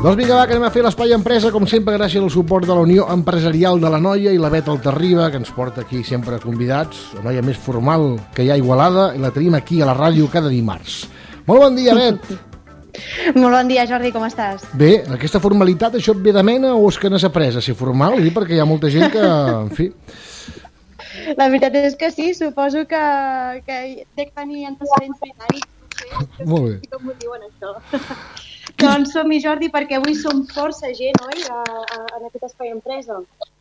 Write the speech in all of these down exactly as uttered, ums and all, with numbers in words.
Doncs vinga, va, que anem a fer l'Espai Empresa, com sempre, gràcies al suport de la Unió Empresarial de la Noia i la Bet Altarriba, que ens porta aquí sempre convidats, la noia més formal que hi ha a Igualada, i la tenim aquí a la ràdio cada dimarts. Molt bon dia, Bet! Molt bon dia, Jordi, com estàs? Bé, aquesta formalitat, això et ve de mena o és que n'has après a ser formal? Ho dic perquè hi ha molta gent que, en fi... La veritat és que sí, suposo que, que dec tenir antecedents britànics, no sé, Molt bé. com ho diuen això. Doncs som-hi, Jordi, perquè avui som força gent, oi, a, a, en aquest Espai Empresa.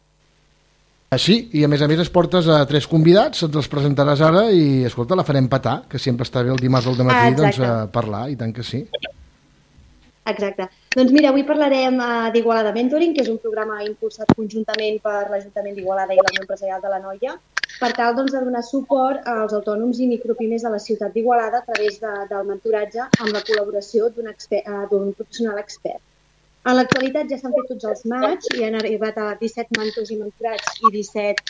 Sí, i a més a més es portes a tres convidats, ens els presentaràs ara i, escolta, la farem petar, que sempre està bé el dimarts al dematí Ah, doncs, exacte. a parlar, i tant que sí. Exacte. Doncs mira, avui parlarem uh, d'Igualada Mentoring, que és un programa impulsat conjuntament per l'Ajuntament d'Igualada i la Unió Empresarial de la Noia, per tal doncs, de donar suport als autònoms i micropimes de la ciutat d'Igualada a través de, del mentoratge amb la col·laboració d'un uh, d'un professional expert. En l'actualitat ja s'han fet tots els matx i han arribat a disset mentors i mentorats i disset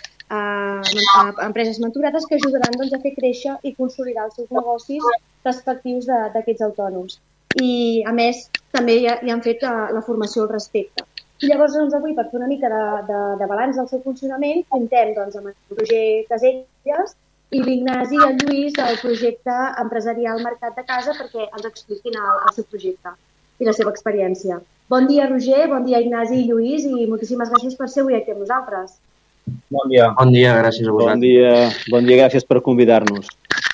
uh, empreses mentorades que ajudaran doncs, a fer créixer i consolidar els seus negocis respectius d'aquests autònoms. I, a més, també ja, ja han fet uh, la formació al respecte. I llavors, doncs, avui, per fer una mica de, de, de balanç del seu funcionament, contem doncs, amb el Roger Caselles i l'Ignasi i el Lluís del projecte empresarial Mercat de Casa perquè ens expliquin el, el seu projecte i la seva experiència. Bon dia, Roger, bon dia, Ignasi i Lluís, i moltíssimes gràcies per ser avui aquí amb nosaltres. Bon dia. Bon dia, gràcies a vosaltres. Bon dia, bon dia, gràcies per convidar-nos.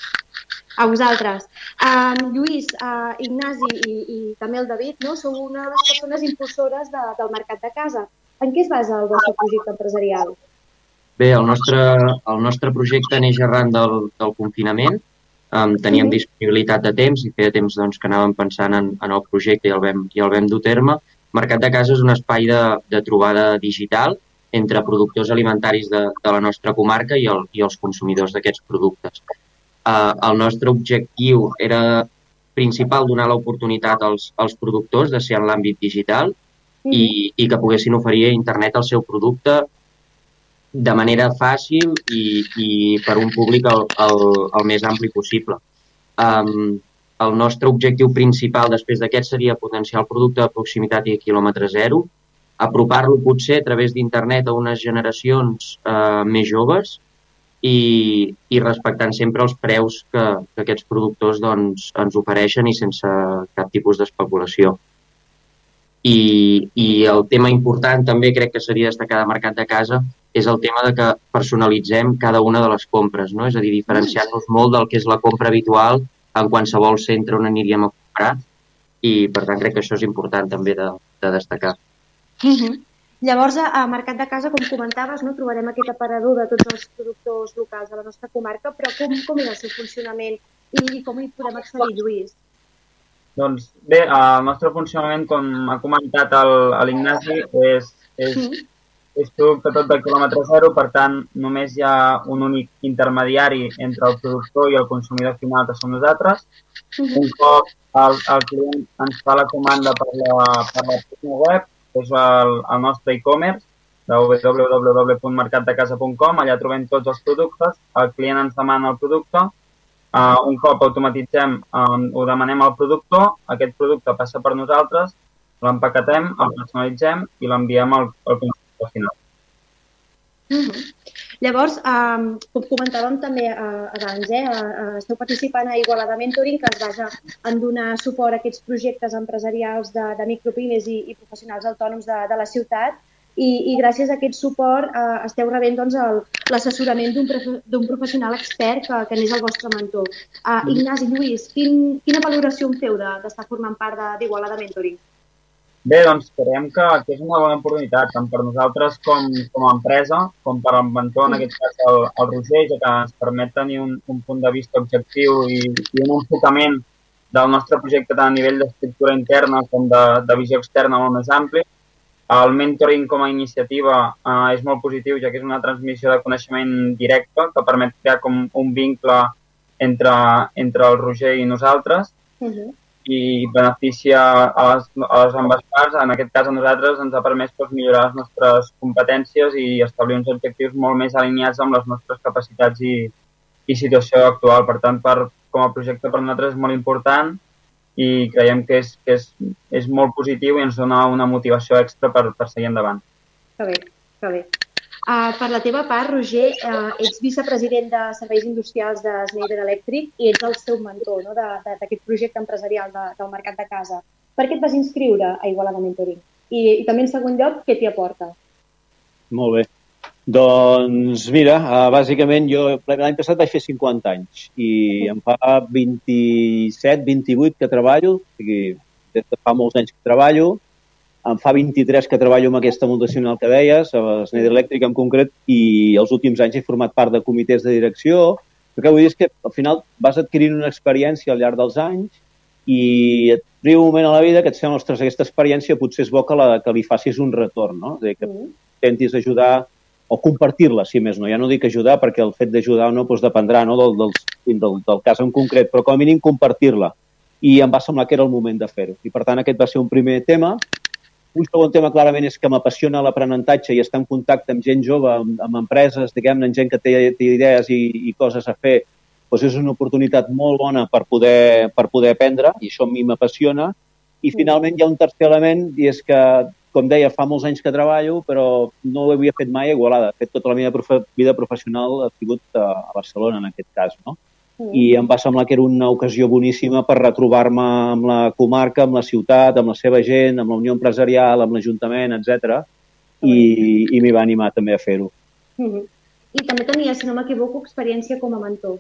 A vosaltres. Um, Lluís, uh, Ignasi i, i també el David, no? Sou una de les persones impulsores de, del Mercat de Casa. En què es basa el vostre projecte empresarial? Bé, el nostre, el nostre projecte neix arran del, del confinament. Um, teníem Mhm. disponibilitat de temps i feia temps doncs, que anàvem pensant en, en el projecte i el vam, i el vam dur a terme. Mercat de Casa és un espai de, de trobada digital entre productors alimentaris de, de la nostra comarca i, el, i els consumidors d'aquests productes. Uh, el nostre objectiu era principal donar l'oportunitat als, als productors de ser en l'àmbit digital i, i que poguessin oferir a internet el seu producte de manera fàcil i, i per un públic el, el, el més ampli possible. Um, el nostre objectiu principal després d'aquest seria potenciar el producte de proximitat i a quilòmetre zero, apropar-lo potser a través d'internet a unes generacions uh, més joves i, i respectant sempre els preus que, que aquests productors doncs, ens ofereixen i sense cap tipus d'especulació. I, I el tema important també crec que seria destacar de Mercat de Casa és el tema de que personalitzem cada una de les compres, no? És a dir, diferenciant-nos molt del que és la compra habitual en qualsevol centre on aniríem a comprar i per tant crec que això és important també de, de destacar. Uh-huh. Llavors, a Mercat de Casa, com comentaves, no, trobarem aquest aparador de tots els productors locals de la nostra comarca, però com, com és el seu funcionament i com hi podem accedir, Lluís? Doncs bé, el nostre funcionament, com ha comentat l'Ignasi, és, és, és producte tot del quilòmetre zero, per tant, només hi ha un únic intermediari entre el productor i el consumidor final, que som nosaltres. Uh-huh. Un cop el, el client ens fa la comanda per la, per la pàgina web, és el, el nostre e-commerce, de w w w punt mercat de casa punt com, allà trobem tots els productes, el client ens demana el producte, uh, un cop automatitzem, um, ho demanem al productor, aquest producte passa per nosaltres, l'empaquetem, el personalitzem i l'enviem al, al consumidor final. Uh-huh. Llavors, um, com comentàvem també uh, abans, eh, uh, esteu participant a Igualada Mentoring, que es basa en donar suport a aquests projectes empresarials de, de micropimes i, i professionals autònoms de, de la ciutat i, i gràcies a aquest suport uh, esteu rebent doncs, l'assessorament d'un profe professional expert que, que n'és el vostre mentor. Uh, Ignasi, Lluís, quin, quina valoració en feu d'estar formant part d'Igualada Mentoring? Bé, doncs creiem que, que és una bona oportunitat, tant per nosaltres com, com a empresa, com per al mentor, en aquest cas el, el Roger, ja que ens permet tenir un, un punt de vista objectiu i, i un enfocament del nostre projecte tant a nivell d'estructura interna com de, de visió externa molt més ampli. El mentoring com a iniciativa eh, és molt positiu, ja que és una transmissió de coneixement directe que permet crear com un vincle entre, entre el Roger i nosaltres. Uh-huh. I beneficia a les, a les ambes parts. En aquest cas, a nosaltres ens ha permès doncs, millorar les nostres competències i establir uns objectius molt més alineats amb les nostres capacitats i, i situació actual. Per tant, per, com a projecte per nosaltres és molt important i creiem que és, que és, és molt positiu i ens dona una motivació extra per, per seguir endavant. Que bé, que bé. Uh, per la teva part, Roger, uh, ets vicepresident de Serveis Industrials de Schneider Electric i ets el seu mentor, no?, d'aquest projecte empresarial de, del mercat de casa. Per què et vas inscriure a Igualada Mentoring? I, i també, en segon lloc, què t'hi aporta? Molt bé. Doncs mira, uh, bàsicament jo l'any passat vaig fer cinquanta anys i em fa vint-i-set, vint-i-vuit que treballo, o sigui, des de fa molts anys que treballo. Em fa vint-i-tres que treballo amb aquesta multinacional que deies, a Schneider Electric en concret, i els últims anys he format part de comitès de direcció. El que vull dir és que al final vas adquirint una experiència al llarg dels anys i et arriba un moment a la vida que et sembla, ostres, aquesta experiència potser és bo que, la, que li facis un retorn, no? És a dir, que intentis ajudar o compartir-la, si més no. Ja no dic ajudar perquè el fet d'ajudar o no doncs dependrà, no, del, del, del, del cas en concret, però com a mínim compartir-la. I em va semblar que era el moment de fer-ho. I per tant aquest va ser un primer tema. Un segon tema clarament és que m'apassiona l'aprenentatge i estar en contacte amb gent jove, amb, amb empreses, diguem-ne, amb gent que té, té idees i, i coses a fer, doncs és una oportunitat molt bona per poder, per poder aprendre i això a mi m'apassiona. I finalment hi ha un tercer element i és que, com deia, fa molts anys que treballo, però no ho havia fet mai a Igualada. De fet, tota la meva profe vida professional ha sigut a Barcelona, en aquest cas, no? I em va semblar que era una ocasió boníssima per retrobar-me amb la comarca, amb la ciutat, amb la seva gent, amb la Unió Empresarial, amb l'Ajuntament, etcètera. I, i m'hi va animar també a fer-ho. Uh-huh. I també tenia, si no m'equivoco, experiència com a mentor.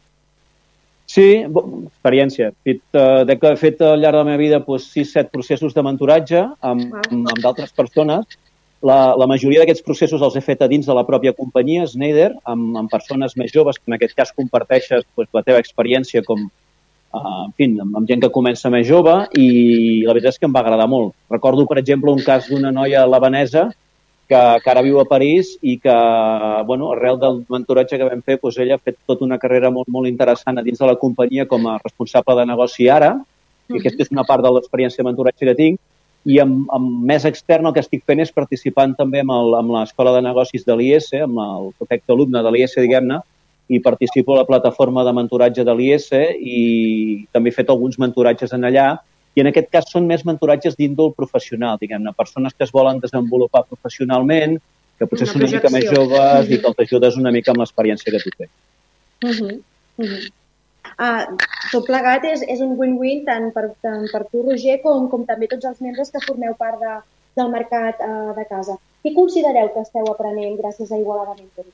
Sí, experiència. He fet, uh, he fet al llarg de la meva vida doncs, sis set processos de mentoratge amb, wow. amb, amb d'altres persones. La, la majoria d'aquests processos els he fet a dins de la pròpia companyia, Schneider, amb, amb persones més joves, que en aquest cas comparteixes doncs, la teva experiència com, uh, en fi, amb, amb gent que comença més jove i la veritat és que em va agradar molt. Recordo, per exemple, un cas d'una noia labanesa que, que ara viu a París i que, bueno, arrel del mentoratge que vam fer, doncs ella ha fet tota una carrera molt, molt interessant a dins de la companyia com a responsable de negoci ara, i aquesta és una part de l'experiència de mentoratge que tinc. I amb, amb més extern el que estic fent és participant també amb, el, amb l'Escola de Negocis de l'I S, amb el efecte alumne de l'I S, diguem-ne, i participo a la plataforma de mentoratge de l'I S i també he fet alguns mentoratges en allà. I en aquest cas són més mentoratges d'índol professional, diguem-ne, persones que es volen desenvolupar professionalment, que potser són una mica més joves i que els ajudes una mica amb l'experiència que tu tens. Uh-huh. Uh-huh. Uh, tot plegat és, és un win-win tant per, tant per tu, Roger, com, com també tots els membres que formeu part de, del mercat uh, de casa. Què considereu que esteu aprenent gràcies a Igualada Mentoring?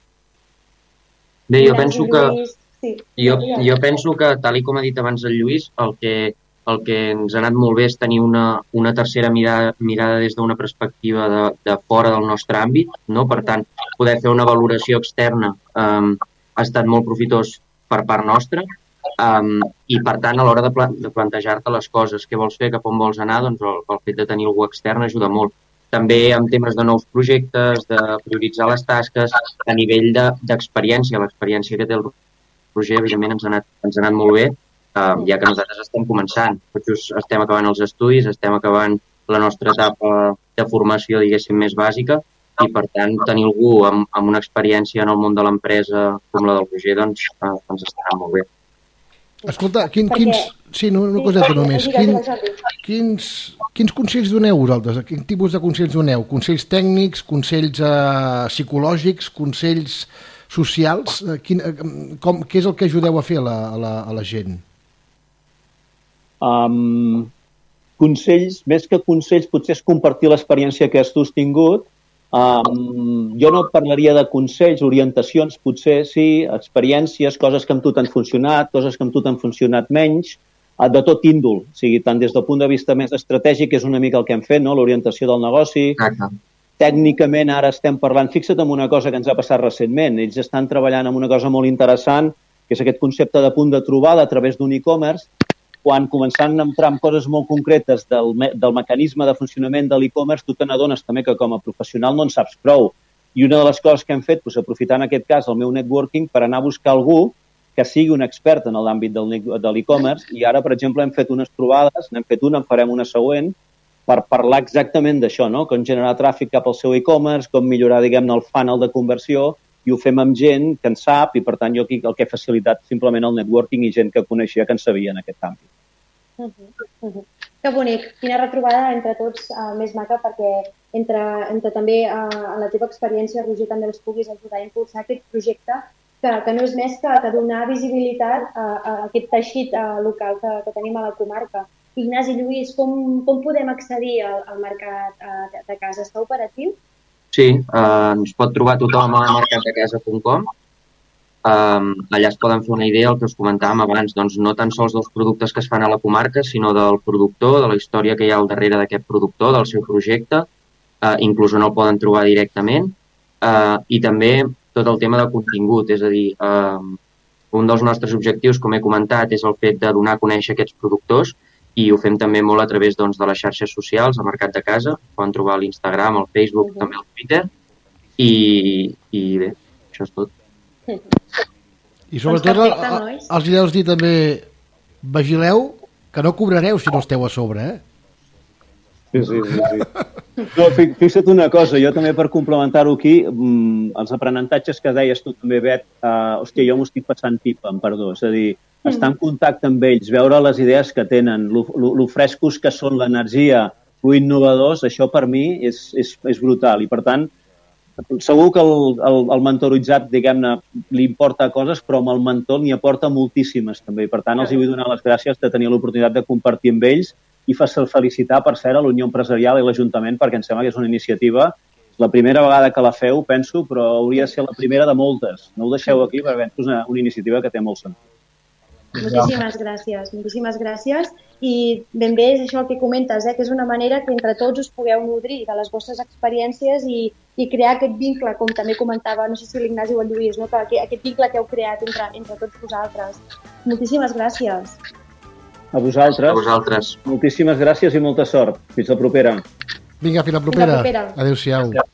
Bé, jo penso que, sí, jo, jo penso que, tal com ha dit abans el Lluís, el que, el que ens ha anat molt bé és tenir una, una tercera mirada, mirada des d'una perspectiva de, de fora del nostre àmbit, no? Per tant, poder fer una valoració externa um, ha estat molt profitós per part nostra. Um, i per tant a l'hora de, pla de plantejar-te les coses, què vols fer, cap on vols anar, doncs el, el fet de tenir algú extern ajuda molt. També en temes de nous projectes, de prioritzar les tasques a nivell d'experiència, de, l'experiència que té el Roger, evidentment ens ha anat, ens ha anat molt bé, uh, ja que nosaltres estem començant, tots estem acabant els estudis, estem acabant la nostra etapa de formació, diguéssim, més bàsica, i per tant tenir algú amb, amb una experiència en el món de l'empresa com la del Roger, doncs uh, ens estarà molt bé. Escolta, quin, quins... Sí, no, una coseta només. Quin, quins, quins consells doneu vosaltres? Quin tipus de consells doneu? Consells tècnics, consells eh, psicològics, consells socials? Eh, quin, eh, com, què és el que ajudeu a fer a la, a la, a la gent? Um, consells, més que consells, potser és compartir l'experiència que has tu tingut. Um, jo no parlaria de consells, orientacions, potser sí, experiències, coses que amb tu t'han funcionat, coses que amb tu t'han funcionat menys, de tot índol. O sigui, tant des del punt de vista més estratègic, és una mica el que hem fet, no? L'orientació del negoci. Uh-huh. Tècnicament ara estem parlant, fixa't en una cosa que ens ha passat recentment, ells estan treballant en una cosa molt interessant, que és aquest concepte de punt de trobada a través d'un e-commerce, quan començant a entrar en coses molt concretes del, me del mecanisme de funcionament de l'e-commerce, tu te n'adones també que com a professional no en saps prou. I una de les coses que hem fet, doncs, aprofitant en aquest cas el meu networking, per anar a buscar algú que sigui un expert en l'àmbit del, de l'e-commerce, i ara, per exemple, hem fet unes trobades, n'hem fet una, en farem una següent, per parlar exactament d'això, no? Com generar tràfic cap al seu e-commerce, com millorar, diguem-ne, el funnel de conversió, i ho fem amb gent que en sap i, per tant, jo aquí el que he facilitat simplement el networking i gent que coneixia que en sabia en aquest àmbit. Uh -huh, uh -huh. Que bonic, quina retrobada entre tots, uh, més maca, perquè entre, entre també uh, en la teva experiència, Roger, també els puguis ajudar a impulsar aquest projecte que, que no és més que, que donar visibilitat a, a aquest teixit uh, local que, que tenim a la comarca. Ignasi, Lluís, com, com podem accedir al, al mercat uh, de, de casa? Està operatiu? Sí, eh, ens pot trobar tothom a mercat de casa punt com. Um, allà es poden fer una idea, el que us comentàvem abans, doncs no tan sols dels productes que es fan a la comarca, sinó del productor, de la història que hi ha al darrere d'aquest productor, del seu projecte, uh, inclús on el poden trobar directament, uh, i també tot el tema de contingut, és a dir, uh, un dels nostres objectius, com he comentat, és el fet de donar a conèixer aquests productors i ho fem també molt a través doncs, de les xarxes socials, a Mercat de Casa, poden trobar l'Instagram, el Facebook, uh-huh. també el Twitter, i, i bé, això és tot. I sobretot doncs perfecte, els hi deus dir també, vigileu que no cobrareu si no esteu a sobre, eh? Sí, sí, sí. sí. No, fixa't una cosa, jo també per complementar-ho aquí, els aprenentatges que deies tu també, Bet, eh, hòstia, jo m'ho estic passant pipa, em perdó, és a dir, mm. estar en contacte amb ells, veure les idees que tenen, lo, lo, lo frescos que són, l'energia, lo innovadors, això per mi és, és, és brutal i per tant segur que el, el, el mentoritzat, diguem-ne, li importa coses, però amb el mentor n'hi aporta moltíssimes, també. Per tant, els hi vull donar les gràcies de tenir l'oportunitat de compartir amb ells i felicitar, per cert, a l'Unió Empresarial i l'Ajuntament, perquè em sembla que és una iniciativa, és la primera vegada que la feu, penso, però hauria de ser la primera de moltes. No ho deixeu aquí, perquè és una, una iniciativa que té molt sentit. Moltíssimes gràcies, moltíssimes gràcies. I ben bé és això el que comentes, eh? que és una manera que entre tots us pugueu nodrir de les vostres experiències i, i crear aquest vincle, com també comentava, no sé si l'Ignasi o el Lluís, no? que aquest vincle que heu creat entre, entre tots vosaltres. Moltíssimes gràcies. A vosaltres. A vosaltres. Moltíssimes gràcies i molta sort. Fins la propera. Vinga, fins la propera. Fins la propera. Adéu-siau.